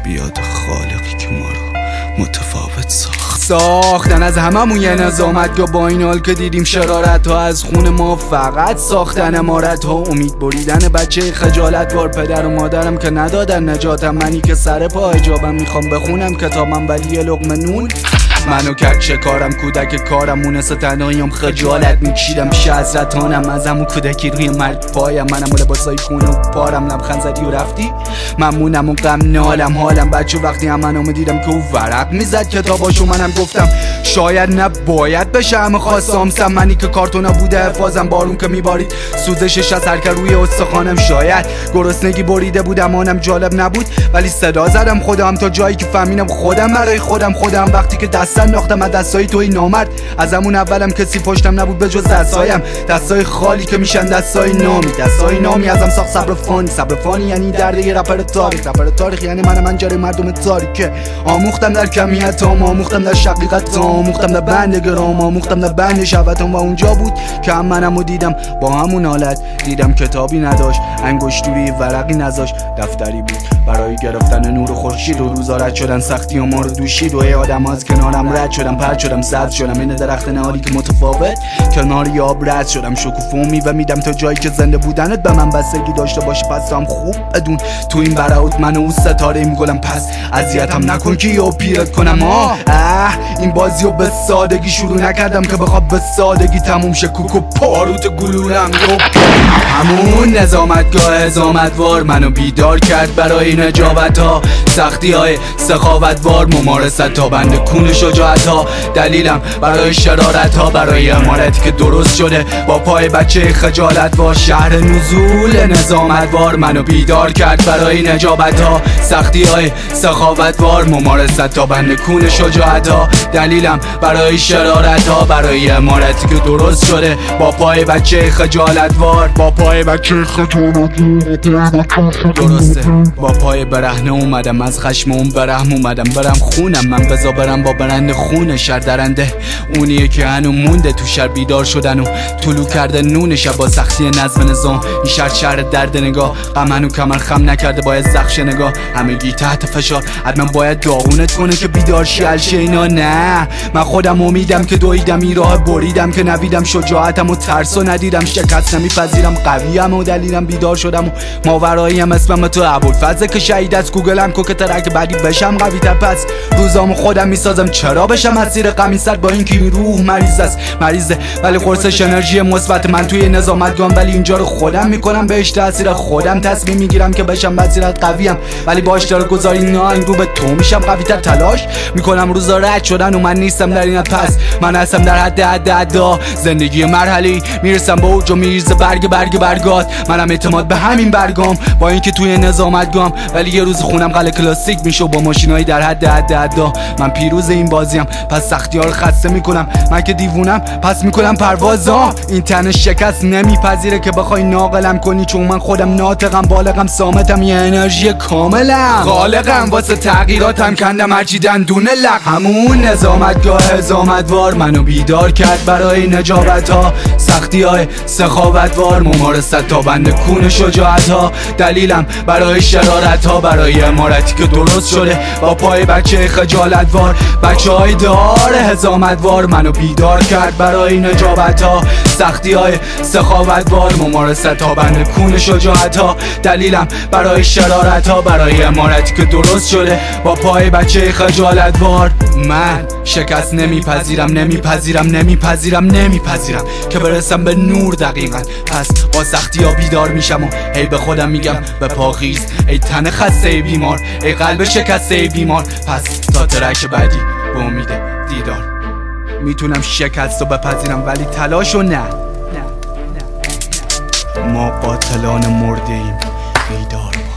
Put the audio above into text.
بیاد خالقی که ما رو متفاوت ساختن از هممون یه نظامتگاه با این حال که دیدیم شرارت ها از خون ما فقط ساختن امارت ها امید بریدن بچه خجالت بار پدر و مادرم که ندادن نجاتم منی که سر پا حجابم میخوام بخونم کتابم ولی یه لقمه نون منو کرد چه کارم کودک کارم مونس تنهاییم خجالت میکشیدم پیش حضرتانم از همون کودکی روی مرگ پایم منم و لباسای کونه و پارم لبخند زدی و رفتی ممنونم و غم نالم حالم بچه وقتی هم منو دیدم که او ورق میزد کتاباشو منم گفتم شاید نباید بشه همه خواستم منی که کارتونا بوده حفاظم بارون که میبارید سوزشش از هرکه روی استخوانم شاید گرسنگی بریده بودم آنم جالب نبود ولی صدا زدم خودم تا جایی که فهمیدم خودم برای خودم وقتی که دست انداختم از دستای توی نامرد از همون اولم کسی پشتم نبود به جز دستایم دستای خالی که میشن دستای نامی ازم ساخت صبر فانی یعنی درد یه رپر تاریخ یعنی من جای مردم تاریکه آموختم در کمیتام آموختم در شقیقتام آموختم در بند گرام آموختم در بند شبتام و اونجا بود که هم منمو دیدم با همون حالت دیدم کتابی نداشت انگشتوری ورقی نذاشت دفتری بود برای گرفتن نور خورشید و روزا رد شدن سختی و ما رو دوشید و آدم از کنارم رد شدم پرد شدم سبز شدم این درخت نهالی که متفاوت کناری آب رد شدم شکوفومی و میدم تا جایی که زنده بودنت به من بستگی داشته باشه پس هم خوب بدون تو این برات من و ستاره میگلم پس اذیتم نکن که یا پیرت کنم این بازیو به سادگی شروع نکردم که بخواد به سادگی تموم شه کوکو پاروت گلولم همون نظامتگاه ازامتوار منو بیدار کرد برای نجابت ها سختی های سخاوتوار ممارست ها بند کون شجاعت ها دلیلم برای شرارت ها برای امارتی که درست شده با پای بچه خجالتوار شهر نزول نظامتوار منو بیدار کرد برای نجابت ها سختی های سخاوتوار ممارست ها بند کون شجاعت ها دلیلم برای شرارت ها برای امارتی که درست شده با پای بچه خجالتوار درسته با پای برهنه اومدم از خشم اون برهم اومدم برم خونم من بزا برم با برند خون شر درنده اونیه که هنو مونده تو شر بیدار شدن و طلوع کرده نون شب با سختی نظم نظام این شهر درد نگاه غم هنو کمر خم نکرده باید زخش نگاه همگی تحت فشار حتما باید داغونت کنه که بیدار شی الشینا نه من خودم امیدم که دویدم این راه بریدم که نویدم شجاعتم و ترسو ندیدم شکست نمیپذیرم قویم و دلیلم بیدار شدم و ماوراییم اسمم تو ابوالفضل که شهید از گوگلم که ترک بعدی بشم قوی تر پس روزامو خودم میسازم چرا بشم اسیر غمی سر با اینکه این روح مریضه ولی قرصش انرژی مثبت من توی نظامتگاهم ولی اینجا رو خودم میکنم بهش تاثیر خودم تصمیم میگیرم که بشم وزیرت قویم ولی با اشتراک گذاری ناین رو به تو میشم قوی تر تلاش میکنم روزا رد شدن و من نیستم در این پس من هستم در حد زندگی مرحله میرسم به اوج و میریزه برگات منم اعتماد به همین برگام با اینکه توی نظامتگاهم ولی یه روز خونم قله کلاسیک میشه با ماشینای در حد من پیروز این بازیم پس سختی‌ها رو خسته میکنم من که دیوونم پس میکنم پروازا این تن شکست نمیپذیره که بخوای ناقلم کنی چون من خودم ناطقم بالغم صامتم یه انرژی کاملم خالقم واسه تغییراتم کندم هرچی دندونه لق همون نظامتگاه ازامتوار منو بیدار کرد برای نجابت ها سختی های سخاوتوار ممارست ها بند کون شجاعت ها دلیلم برای شرارت ها برای امارتی که درست شده با پای بچه خجالتوار بچه های دار هزامتوار منو بیدار کرد برای نجابت ها سختی های سخاوتوار ممارست ها بند کون شجاعت ها دلیلم برای شرارت ها برای امارتی که درست شده با پای بچه خجالتوار من شکست نمیپذیرم که برسم به نور دقیقا پس با سختی ها بیدار میشم و هی به خودم میگم به پاخیز ای تن خسته بیمار ای قلب شکسته بیمار پس تا ترک بعدی به امید دیدار میتونم شکست رو بپذیرم ولی تلاشو نه ما قاتلان مرده ایم بیدار